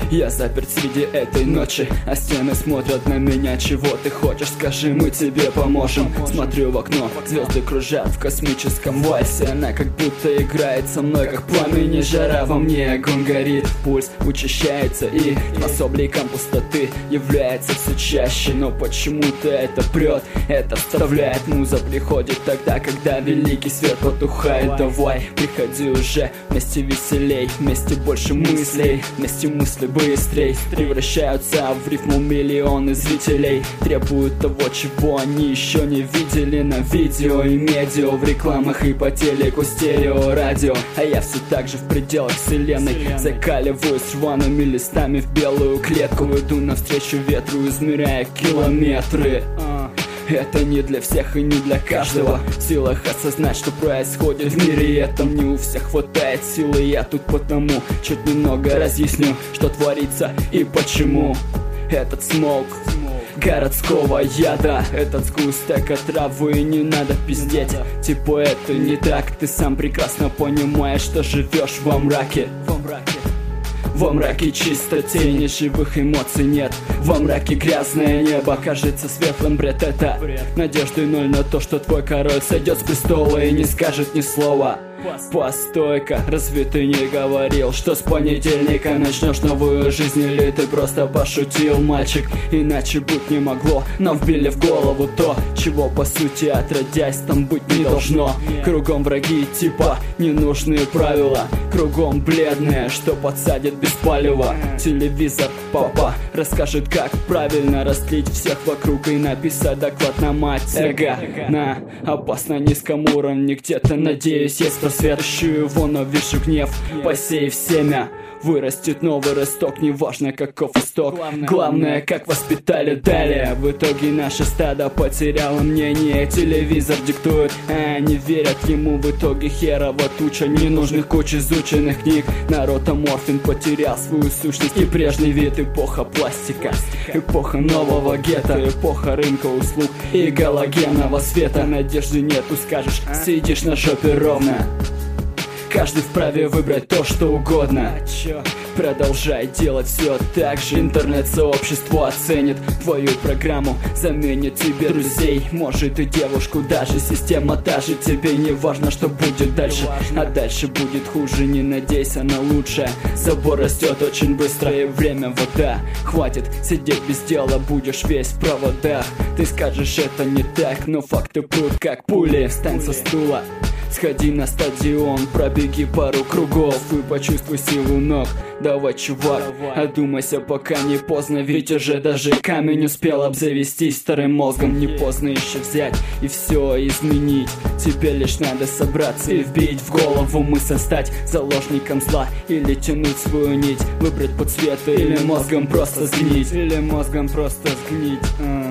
Я заперт среди этой ночи, а стены смотрят на меня. Чего ты хочешь, скажи, мы тебе поможем. Смотрю в окно, звезды кружат в космическом вальсе. Она как будто играет со мной, как пламени жара. Во мне огонь горит, пульс учащается, и тьма с обликом пустоты является все чаще. Но почему-то это прет, это вставляет. Муза приходит тогда, когда великий свет потухает. Давай, приходи уже, вместе веселей, вместе больше мыслей, вместе мысли быстрей превращаются в рифму миллионы зрителей. Требуют того, чего они еще не видели на видео и медиа, в рекламах и по телеку, стерео, радио. А я все так же в пределах вселенной, закаливаюсь рваными листами в белую клетку. Иду навстречу ветру, измеряя километры. Это не для всех и не для каждого. В силах осознать, что происходит в мире, и этом не у всех хватает силы. Я тут потому чуть немного разъясню, что творится и почему. Этот смог городского яда, этот сгусток отравы, не надо пиздеть. Типа это не так, ты сам прекрасно понимаешь, что живешь во мраке. Во мраке чисто тени, живых эмоций нет. Во мраке грязное небо кажется светлым, бред это. Надежды ноль на то, что твой король сойдет с престола и не скажет ни слова. Постой-ка, разве ты не говорил, что с понедельника начнешь новую жизнь? Или ты просто пошутил, мальчик? Иначе быть не могло, нам вбили в голову то, чего по сути отродясь там быть не должно. Кругом враги типа ненужные правила, кругом бледные, что подсадят без палева. Телевизор, папа расскажет, как правильно растлить всех вокруг и написать доклад на мать. Эго на опасно низком уровне, где-то, надеюсь, есть просвет. Ищу его, но вижу гнев, посеяв семя. Вырастет новый росток, неважно каков исток. Главное, как воспитали далее. В итоге наше стадо потеряло мнение. Телевизор диктует, а не верят ему. В итоге херова туча ненужных куч изученных книг. Народ аморфен, потерял свою сущность и прежний вид. Эпоха пластика, эпоха нового гетто, эпоха рынка услуг и галогенного света. Надежды нету, скажешь, сидишь на жопе ровно. Каждый вправе выбрать то, что угодно. Продолжай делать все так же. Интернет-сообщество оценит твою программу, заменит тебе друзей, может и девушку даже. Система та же, тебе не важно, что будет дальше. А дальше будет хуже, не надейся на лучшее. Забор растет очень быстро и время вода. Хватит сидеть без дела, будешь весь в проводах. Ты скажешь, это не так, но факты прут как пули. Встань со стула, сходи на стадион, пробеги пару кругов и почувствуй силу ног. Давай, чувак, одумайся, пока не поздно, ведь уже даже камень успел обзавестись старым мозгом. Не поздно еще взять и все изменить. Тебе лишь надо собраться и вбить в голову мысль, стать заложником зла или тянуть свою нить, выбрать по цвету или мозгом просто сгнить. Или мозгом просто сгнить.